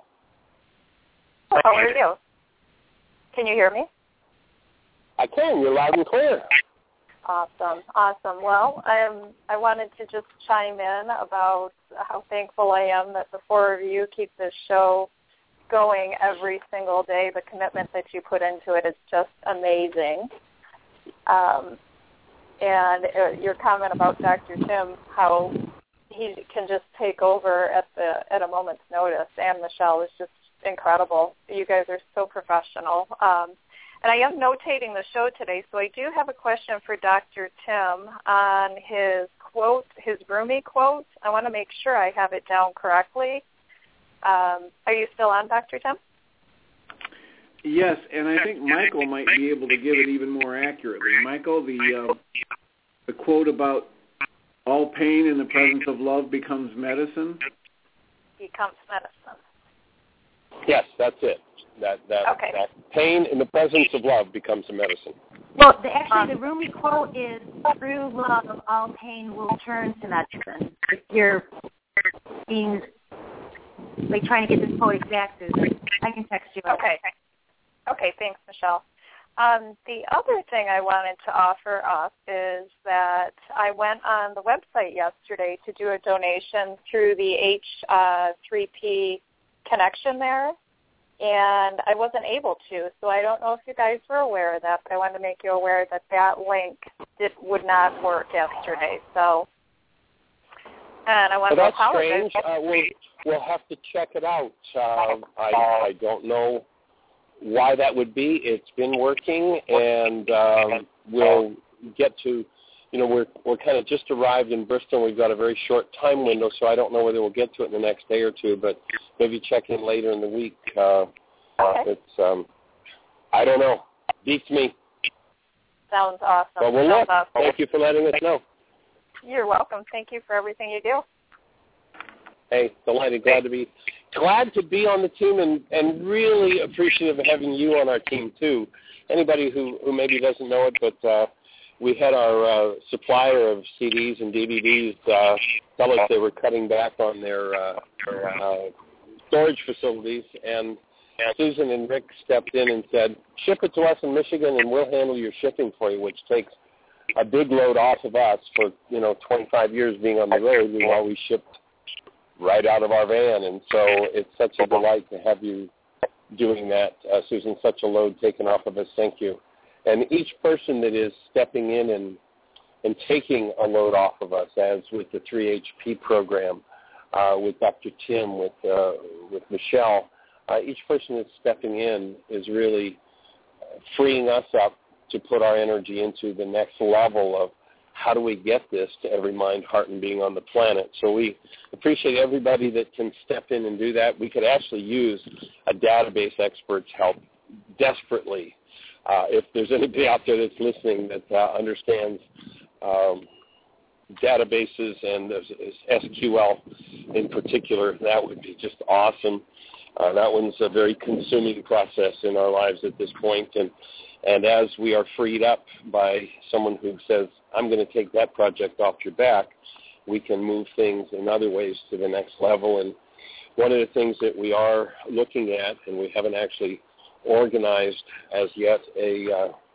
How are you? Can you hear me? I can. You're loud and clear. Awesome, awesome. Well, um, I wanted to just chime in about how thankful I am that the four of you keep this show going every single day. The commitment that you put into it is just amazing. Um, and uh, your comment about Doctor Tim, how he can just take over at the at a moment's notice, and Michelle is just incredible. You guys are so professional. Um, And I am notating the show today, so I do have a question for Doctor Tim on his quote, his Rumi quote. I want to make sure I have it down correctly. Um, are you still on, Doctor Tim? Yes, and I think Michael might be able to give it even more accurately. Michael, the uh, the quote about all pain in the presence of love becomes medicine? Becomes medicine. Yes, that's it. That that, okay. that pain in the presence of love becomes a medicine. Well, the, actually, the Rumi quote is, through love, all pain will turn to medicine. If you're being, like, trying to get this quote exact, Susan, I can text you. Okay. Okay, thanks, Michelle. Um, the other thing I wanted to offer up is that I went on the website yesterday to do a donation through the H three P connection there, and I wasn't able to, so I don't know if you guys were aware of that, but I wanted to make you aware that that link did, would not work yesterday. So, and I want well, to apologize. That's strange. Uh, we'll, we'll have to check it out. Uh, I, I don't know why that would be. It's been working, and um, we'll get to, you know, we're we're kind of just arrived in Bristol. We've got a very short time window, so I don't know whether we'll get to it in the next day or two, but maybe check in later in the week. Uh, okay. It's, um, I don't know. Beats me. Sounds awesome. Well, we'll Sounds look. awesome. Thank you for letting us know. You're welcome. Thank you for everything you do. Hey, delighted, glad to be glad to be on the team, and, and really appreciative of having you on our team too. Anybody who, who maybe doesn't know it, but uh, we had our uh, supplier of C Ds and D V Ds uh, tell us they were cutting back on their uh, uh, storage facilities, and Susan and Rick stepped in and said, ship it to us in Michigan and we'll handle your shipping for you, which takes a big load off of us. For, you know, twenty-five years being on the road, we've always shipped right out of our van, and so it's such a delight to have you doing that, uh, Susan, such a load taken off of us. Thank you. And each person that is stepping in and and taking a load off of us, as with the three H P program, uh, with Doctor Tim, with uh, with Michelle, uh, each person that's stepping in is really freeing us up to put our energy into the next level of how do we get this to every mind, heart, and being on the planet. So we appreciate everybody that can step in and do that. We could actually use a database expert's help desperately. Uh, if there's anybody out there that's listening that uh, understands um, databases and S Q L in particular, that would be just awesome. Uh, that one's a very consuming process in our lives at this point. And, and as we are freed up by someone who says, I'm going to take that project off your back, we can move things in other ways to the next level. And one of the things that we are looking at, and we haven't actually organized as yet a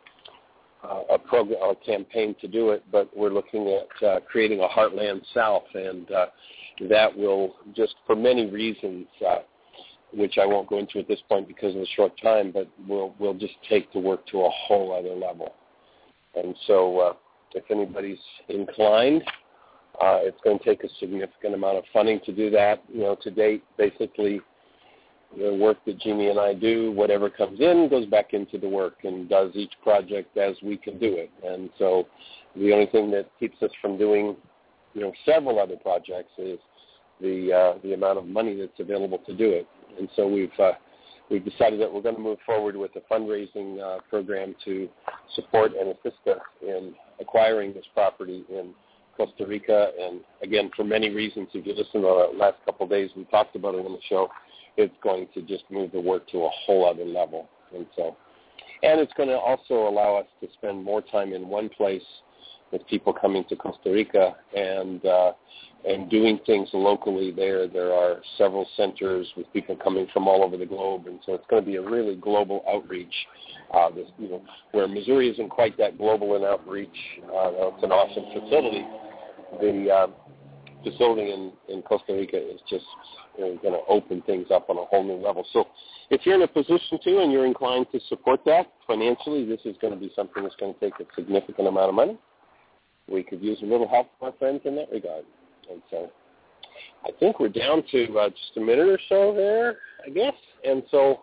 uh, a program, a campaign to do it, but we're looking at uh, creating a Heartland South, and uh, that will just, for many reasons, uh, which I won't go into at this point because of the short time, but we'll we'll just take the work to a whole other level. And so, uh, if anybody's inclined, uh, it's going to take a significant amount of funding to do that. You know, to date, basically, the work that Jeannie and I do, whatever comes in goes back into the work and does each project as we can do it. And so the only thing that keeps us from doing, you know, several other projects is the uh, the amount of money that's available to do it. And so we've uh, we've decided that we're going to move forward with a fundraising uh, program to support and assist us in acquiring this property in Costa Rica. And again, for many reasons, if you listen to our last couple of days, we talked about it on the show. It's going to just move the work to a whole other level. And so, and it's going to also allow us to spend more time in one place with people coming to Costa Rica and uh, and doing things locally there. There are several centers with people coming from all over the globe, and so it's going to be a really global outreach. Uh, this, you know, where Missouri isn't quite that global in outreach, uh, it's an awesome facility. The uh, facility in, in Costa Rica is just, you know, going to open things up on a whole new level. So if you're in a position to and you're inclined to support that financially, this is going to be something that's going to take a significant amount of money. We could use a little help from our friends in that regard. And so I think we're down to uh, just a minute or so there, I guess. And so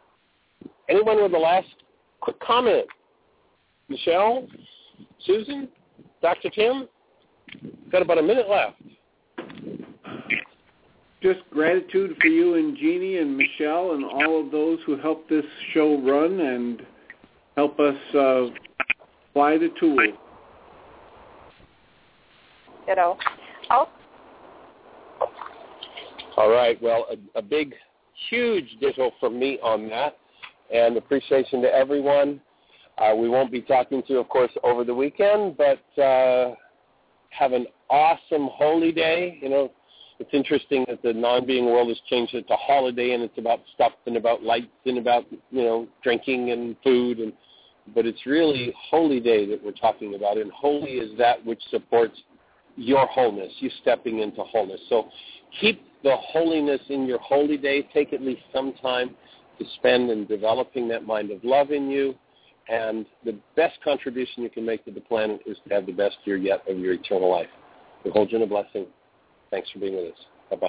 anyone with the last quick comment? Michelle, Susan, Doctor Tim? Got about a minute left. Just gratitude for you and Jeannie and Michelle and all of those who help this show run and help us uh, apply the tool. You know, I'll... All right. Well, a, a big, huge ditto from me on that, and appreciation to everyone. Uh, we won't be talking to you, of course, over the weekend, but uh, have an awesome holy day. You know, it's interesting that the non-being world has changed it to holiday, and it's about stuff and about lights and about, you know, drinking and food, and but it's really holy day that we're talking about, and holy is that which supports your wholeness, you stepping into wholeness. So keep the holiness in your holy day. Take at least some time to spend in developing that mind of love in you. And the best contribution you can make to the planet is to have the best year yet of your eternal life. We hold you in a blessing. Thanks for being with us. Bye-bye.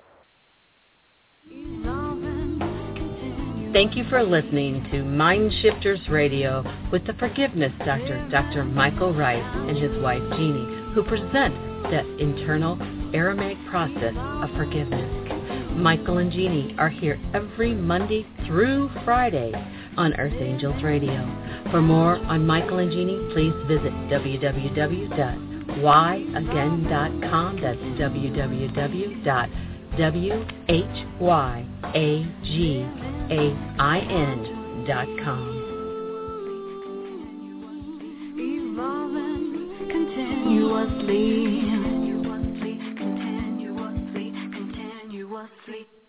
Thank you for listening to Mind Shifters Radio with the Forgiveness Doctor, Doctor Michael Rice, and his wife Jeannie, who present the internal Aramaic process of forgiveness. Michael and Jeannie are here every Monday through Friday on Earth Angels Radio. For more on Michael and Jeannie, please visit w w w dot why again dot com. That's w w w dot whyagain dot com. continuously, continuously, continuously, continuously.